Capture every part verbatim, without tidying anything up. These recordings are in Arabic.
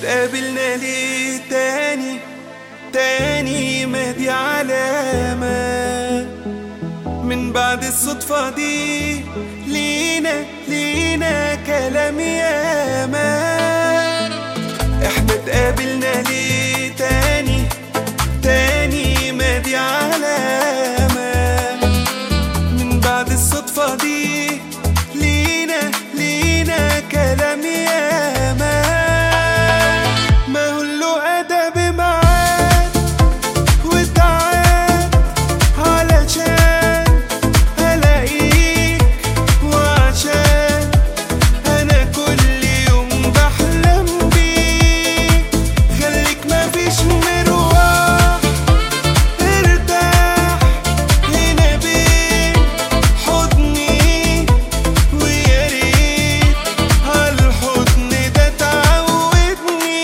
اتقابلنا ليه تاني تاني؟ ما دي علامة من بعد الصدفة دي لينا لينا كلام ياما. احنا اتقابلنا ليه تاني تاني؟ ما دي علامة من بعد الصدفة دي لينا لينا كلام ياما. ما هو له أدب معاك وتعال علشان ألاقيك، وعشان أنا كل يوم بحلم بيك. خليك مفيش مروح، ارتاح هنا بين حضني، ويا ريت عالحضن ده تعودني.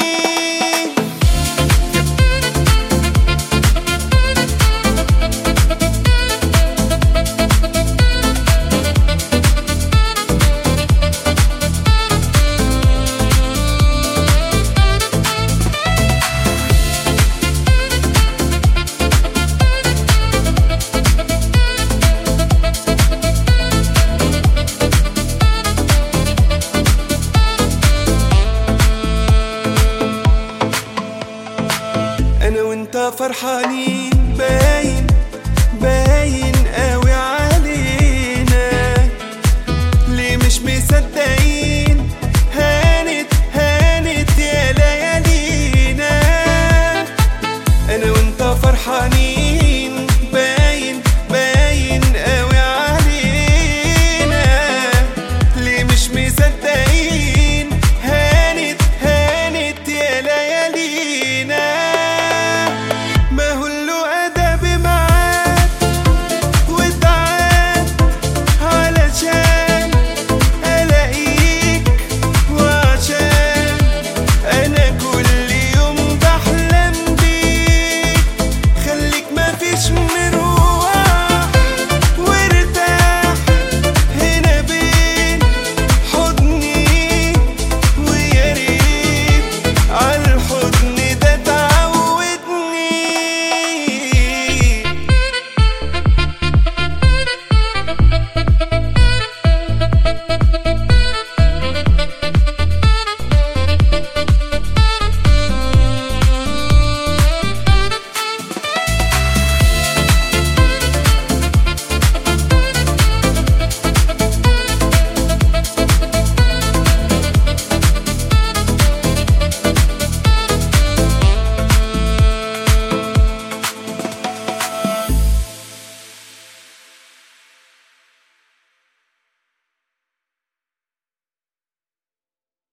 أنا وأنت فرحانين، باين باين قوي علينا، ليه مش مصدقين؟